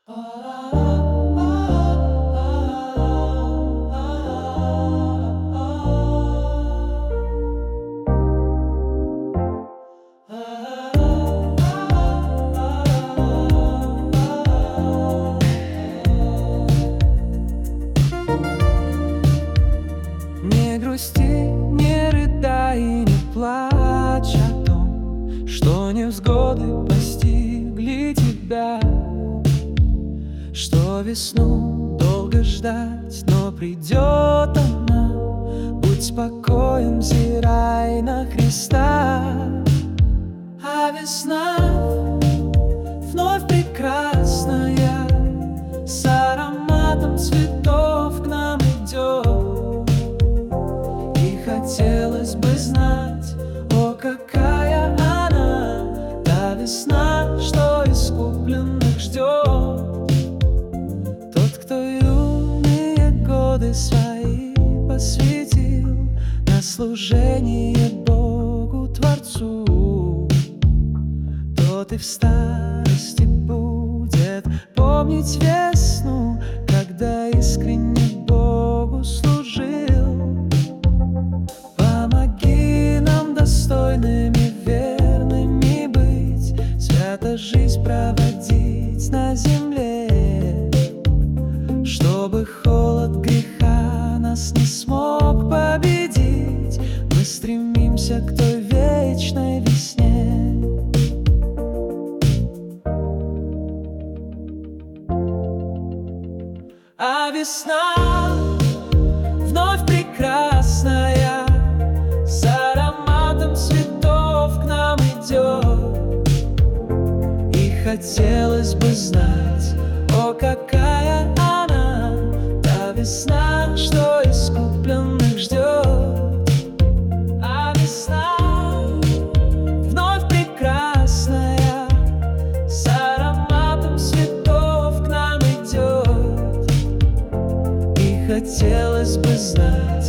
Не грусти, не рыдай и не плачь о том, что невзгоды постигли тебя, что весну долго ждать, но придет она. Будь спокоен, взирай на Христа. А весна вновь прекрасная, с ароматом цветов к нам идет. И хотелось бы знать, о, какая она, та весна, что искупленных ждет. Тот, кто юные годы свои посвятил на служение Богу Творцу, тот и в старости будет помнить весну, когда искренне Богу служил. Помоги нам достойными, верными быть, свято жизнь проводить на земле, чтобы холод греха нас не смог победить. Мы стремимся к той вечной весне. А весна вновь прекрасная, с ароматом цветов к нам идет. И хотелось бы знать, о, какая она, та весна, что искупленных ждет. А весна вновь прекрасная, с ароматом цветов к нам идет. И хотелось бы знать,